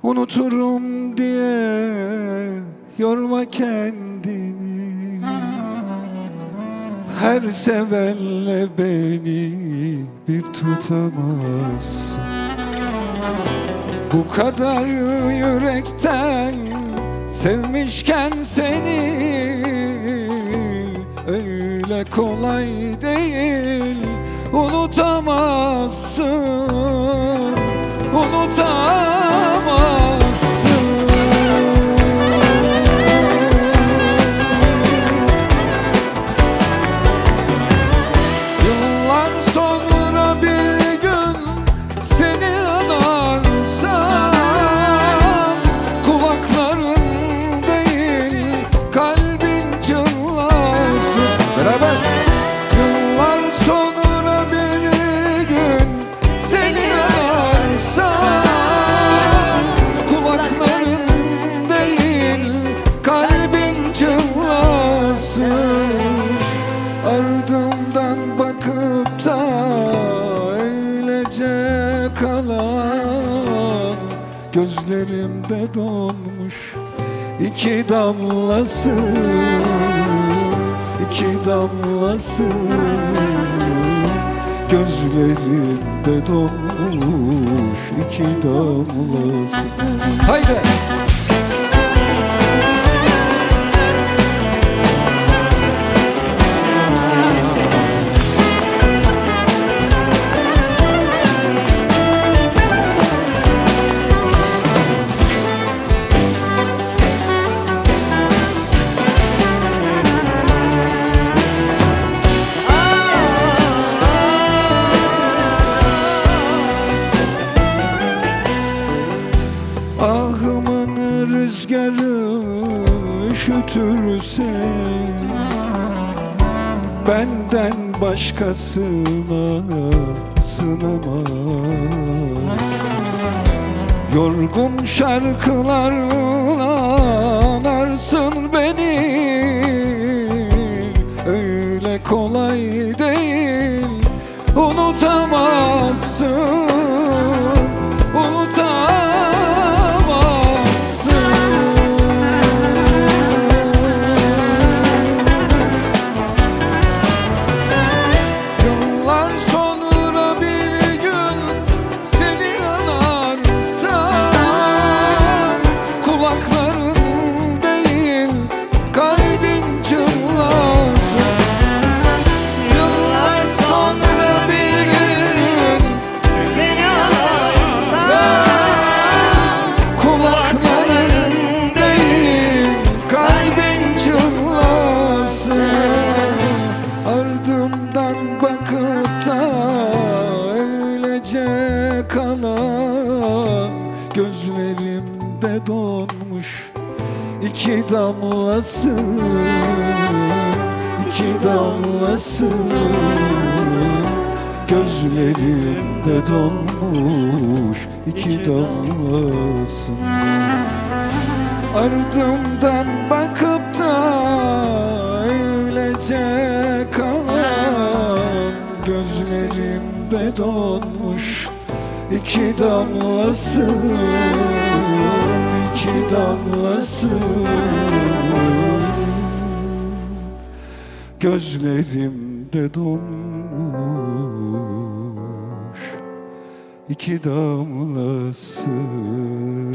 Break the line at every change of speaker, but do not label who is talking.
Unuturum diye yorma kendini. Her sevenle beni bir tutamazsın. Bu kadar yürekten sevmişken seni öyle kolay değil unutamazsın, unutamazsın. Yıllar sonra bir gün seni anarsam kulakların değil kalbin çınlasın. Beraber. Yıllar sonra bir gün seni anarsam kulakların değil kalbin çınlasın. Ardımdan bakıp da öylece kalan gözlerimde donmuş iki damlası, iki damlası gözlerimde donmuş iki damlası. Haydi! Ahımın rüzgarı üşütürse benden başkasına sığınamaz. Yorgun şarkılarla anarsın beni, öyle kolay değil unutamazsın, unutamazsın. Yıllar sonra bir gün seni anarsam kulakların değil kalbin çınlasın. Yıllar sonra bir gün
Seni anarsam
kulakların değil kalbin çınlasın. Ardımdan bakıp da öylece kalan gözlerimde donmuş iki damlası, iki damlası gözlerimde donmuş iki damlası. Ardımdan bakıp da öylece kalan gözlerimde donmuş iki damlası, iki damlası gözlerimde donmuş iki damlası.